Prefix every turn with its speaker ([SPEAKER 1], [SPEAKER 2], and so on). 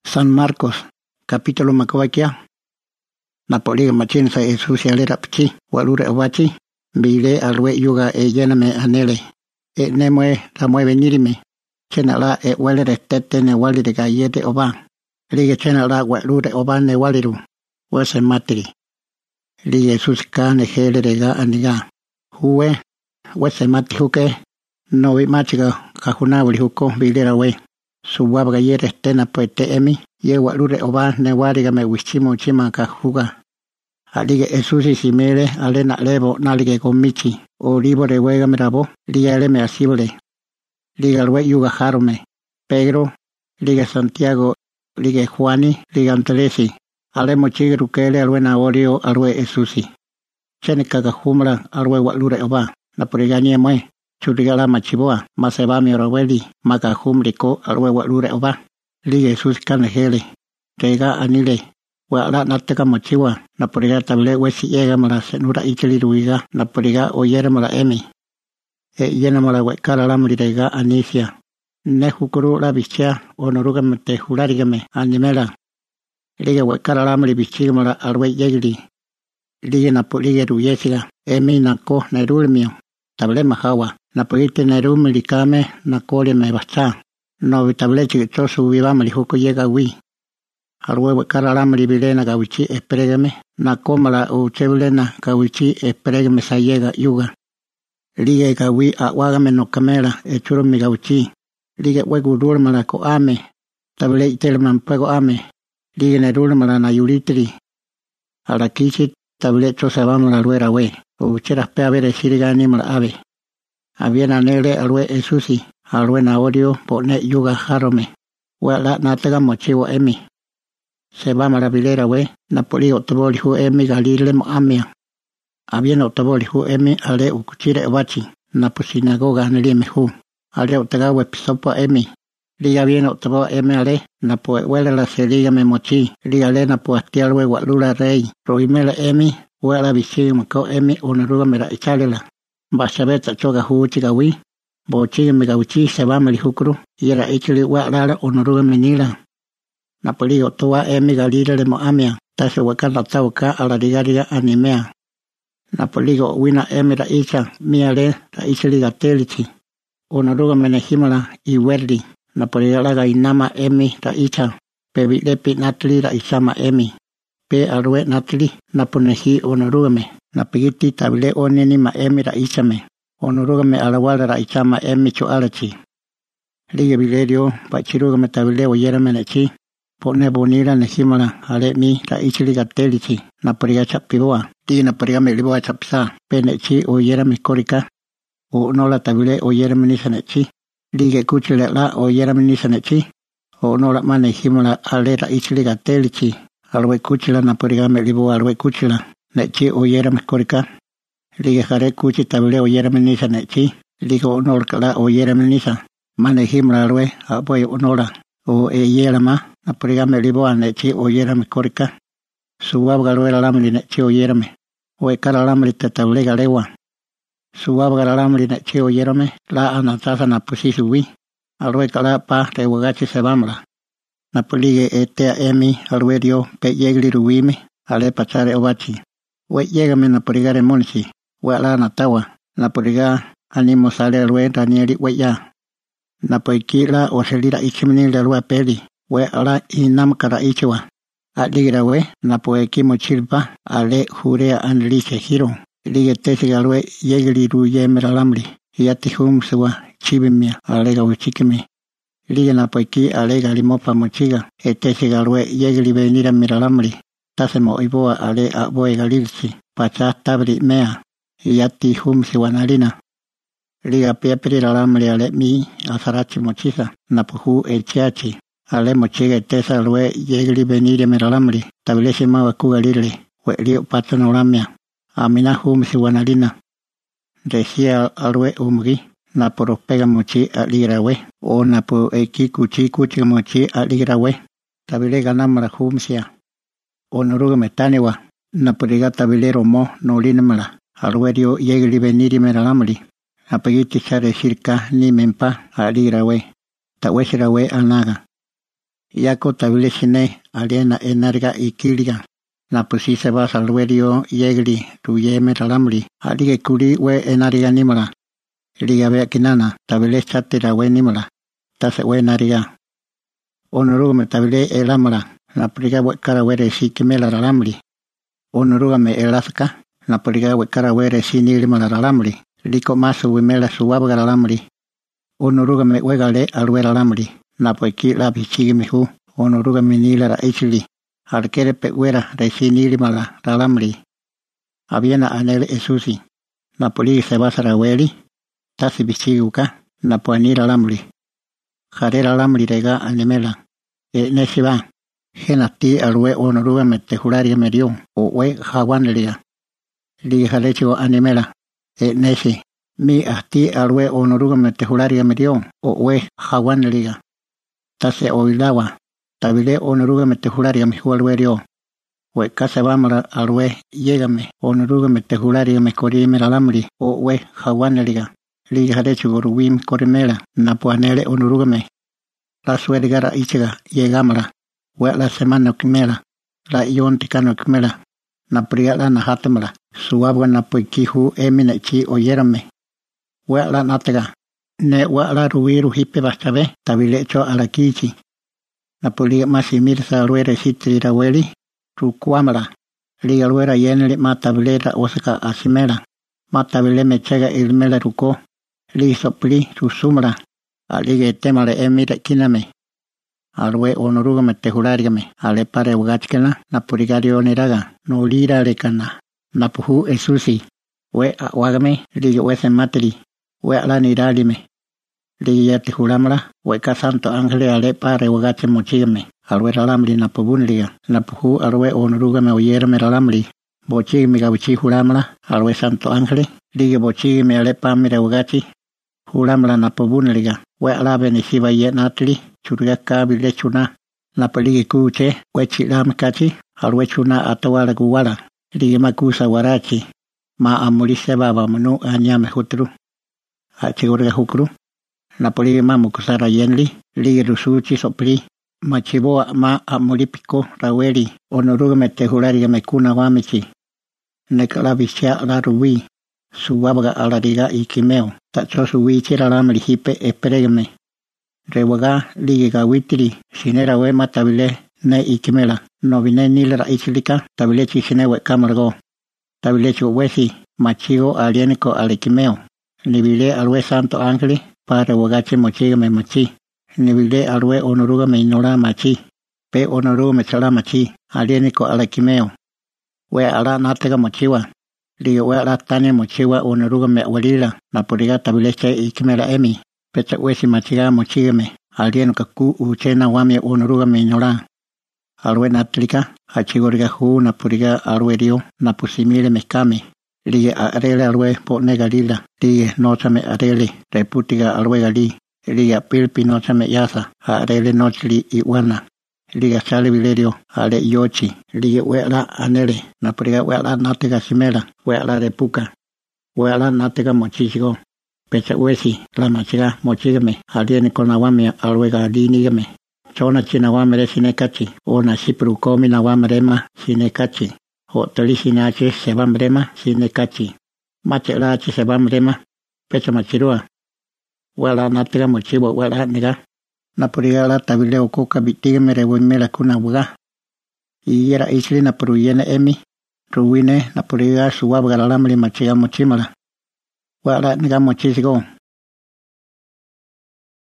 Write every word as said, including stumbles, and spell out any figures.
[SPEAKER 1] San Marcos, capítulo makovakia. Napoliga machin sa Jesús y alera pichi, walure ovachi, bile alwe yuga e llename anele. E nemue la mue venirime. Chenala e walere tete ne walire gallete oba. Liga chenala walure oba ne waliru. Wase matri. Liga Jesús ka ne gelere ga aniga. Huwe, wase matri huke. No vi machiga kajunawli huko bilera we. Suwab gallere estena poete emi. Ye walure oba ne wariga me wichimo chima kajuga. Alige Jesús y simele alena levo nalige comichi. O libore wega merabo. Liga ele me asibole. Liga alwe yuga jarome. Pedro. Liga Santiago. Liga Juani. Liga Antelesi. Ale mochigru kele alwe na orio alwe Jesusi. Chene kagajumra alwe walure oba. Na poriganie mue. Churigala machiboa. Maseba mi oroweli. Makajumriko alwe walure oba. Liga Jesús kanejele. Rega anile. Wala nateka mochiwa. Na poriga table wesi llega mala senura ichili ruiga. Na poriga oyere mala emi. E yena mala wekara la mrega anisia. Ne hukuru la bichia. Onoruga mete jularigame. Animela. Liga wekara la mri bichia mala alwe yegli. Liga na poliga ruyesiga. Emi nako nerulmio. Table mahawa. Na polite nerumlikame. Na kole me basta. No vitable chiquito subiva marijuco llega wi. Alwe karalamri bilena gawichi espregame. Na komala u chebulena gawichi espregame sa llega yuga. Liga gawi a wagame no camera e churo mi gawichi. Liga wegu durmala ko ame. Table itelman pego ame. Liga nerulmala na yulitri. Ala kichi table chosa vamos la luera we. U cheras pe a ver siriga animal ave. Aviena nele alwe Jesusi. Alwe na odio pone yuga jarome. Wala natega mochiwo emi. Se va maravilera we. Napoli otoboli hu emi galile mo amia. Aviena otoboli hu emi ale ukuchire obachi. Napo sinagoga nilime hu. Ale otega we pisopo emi. Liga viene otobo emi ale. Napo wele la se liga me mochi. Liga le napo astialwe walula rey. Roimela emi. Wala bisi mako emi unaruga mera ichalela. Bashabeta choga hu chigawi. Bochi me gauchi se va malihukru. Y era ichili wala onoruga menila. Napoli otoa emi galile le mo amia. Tase wakana tauka ala digariga animea. Napoli wina emi ra icha. Miale ra ichili gateliti. Onoruga menehimala i werdi. Napoli laga inama emi ra icha. Pebi lepi natli ra isama emi. Pe arwe natli. Naponehi onoruga me. Napigiti tabile oneni ma emi ra ichame. Onoruga me alawala ra isama emi cho alachi. Liga bilerio pachiruga me tabile oyera menechi. Pone bonira nehimala ale mi ra ichili gatelichi. Naporiga chapiboa. Di naporiga me liboa chapisa. Penechi oyera me korika. O nola tabile oyera menisa nechi. Liga kuchile la oyera menisa nechi. O nola mane himala ale ra ichili gatelichi. Alwe kuchila naporiga me liboa alwe kuchila. Nechi oyera me korika. Liga jare kuchi tabile oyera menisa nechi. Liga onola kala oyera menisa. Mane himala alwe apoy onola. O e yera ma. Naporiga me liboa nechi oyera me korika. Suwab galwe alamri nechi oyera me. O e kara alamri te tabile galewa. Suwab galalamri nechi oyera me. La anatasa na pusi suwi. Alwe kala pa te wagachi se vamla. Napolige e te emi alwe dio pe yegli ruwime. Ale pachare obachi. We yegame naporiga remonsi. We ala natawa. Naporiga animo sale alwe Danieli we ya. Napoikila o selira ichimini le alwe peli. We ala inam kara ichiwa. Aligira we napoeki mochilpa ale jurea anliche hiro. Lige tesi galwe yegli ruye meralamri. Yati hum suwa chibimia alega uchikimi. Lige napoeki alega limopa mochiga. E tesi galwe yegli venira meralamri. Tasemo iboa ale aboe galilsi. Pacha tabri mea. Yati hum siwanalina. Liga piapri ralamri ale mi asarachi mochisa. Napohu e chiachi. Ale mochiga tesa alwe yegli venire meralamri. Tabilesi mawa kugalile. We lio patanoramia. Amina hum siwanalina. Resia alwe umgi. Napo pega mochi aligra we. O napo eki kuchi kuchi mochi aligra we. Tabile ganamara hum sia. Onoruga metanewa. Naporiga tabilero mo no linemala. Alwe dio yegli venire meralamri. Apagiti sare circa ni mempa aligra we. Tawesira we anaga. Yako tabile sine aliena enarga ikiliga. Na pusi se va salverio yegli tu yeme talamri. Alige kuri we enariga nimala. Liga vea kinana tabile chatira we nimala. Tase we nariga. Onoruga tabile elamala. Na priga we cara were si kimela talamri. Onoruga me elaska. Na priga we cara were si nilimala talamri. Liko masu wimela suwabaga talamri. Onoruga me wegale alwe talamri. Na poiki la bichigi mihu. Onoruga me nila ra ichili. Arquere peguera resinili mala talamri. Aviena anel esusi. Napoli se va saraweli. Tasi bichiguka. Napuanira lamri. Jarera lamri rega animela. E nesiva. Genati alwe onoruga mete juraria medio. O we jaguanelia. Li jalecho animela. E nesi. Mi asti alwe onoruga mete juraria medio. O we jaguanelia. Tase oilawa. Tabile onoruga mete juraria mi jualwerio. We casa vamara alwe llegame. Onoruga mete juraria me corime la lamri. O we jaguaneliga. Liga derecho goruim corimela. Napuanele onorugame. La suergara ichiga llegamara. We la semana kimela. La ion ticano kimela. Napriala na hatamara. Suabwa napuikihu emine chi oyerame. We la natega. Ne we la ruiru hipe bastabe. Tabilecho alakichi. Napoli masimir sa ruere sitri raweli, rukuamara. Liga ruera yenele matabilera osaka asimera. Matabile mechega ilmela ruko. Li sopli rusumara. Alige temale emire kiname. Alwe onoruga metejurariame. Ale pare ugachkena. Napurigario neraga. No lira lekana. Napuhu esusi. We awagame. Liga wesen materi. We ala niralime. Liga tijuramara. Weka santo ángel ale pare ugache mochigame. Alwe ralamri napubunliga. Napuhu alwe onorugame oyerame ralamri. Bochigame gabuchi juramara. Alwe santo ángel. Liga bochigame ale pamire ugachi. Juramara napubunliga. We alabe ni siba ye natli. Churga kabile chuna. Napaligi kuche. We chilam kachi. Alwe chuna atawala guwala. Liga makusa warachi. Ma amulise baba manu anyame hutru. Achigurga hukru. Napoli mamu kusara yenli, li rusuchi sopli, machiboa ma amulipiko raweli, onoruga metejuraria mekuna wamichi. Nekalavisha la rubi, suwabaga alariga ikimeo, tacho suwi chiralamri hipe esperegme. Rewaga li gawitri, sinera we matabile ne ikimela, novine nilera ichilika, tabilechi sinewe kamargo. Tabilechi wesi, machigo alienico alikimeo, nibile alwe santo ángel. Para wagache mochiga me machi. Nibile alwe onoruga me inora machi. Pe onoruga me chala machi. Alieniko alakimeo. We ala natega mochiwa. Liga we ala tane mochiwa onoruga me walila. Napuriga tabileche ikimela emi. Pecha wesi machiga mochiga me. Alieniko ku uchena wame onoruga me inora. Alwe natlika. Hachigoriga hu napuriga alwe rio. Napusimile mekame. Liga arele alwe po negalila. Liga nochame arele. Reputiga alwe gali. Liga pilpi nochame yasa. Arele nochli iwana. Liga sale vilerio. Ale yochi. Liga wela anele. Napuriga wela natega simela. Wela repuka. Wela natega mochichigo. Pecha wesi. La machiga mochigame. Alieni konawame alwe gali nigame. Chona chinawame sinekachi. Ona sipru komi nawamarema sinekachi. O tolishinache se bambrema sinekachi. Machelachi se bambrema. Pecha machirua. Wala natega mochibo wala nega. Napuriala tabile okoka bitiga merewimela kuna buga. Iyera isli napuruyene emi. Ruwine napuriga suwabga lalamri machiga mochimala. Wala nega mochisigo.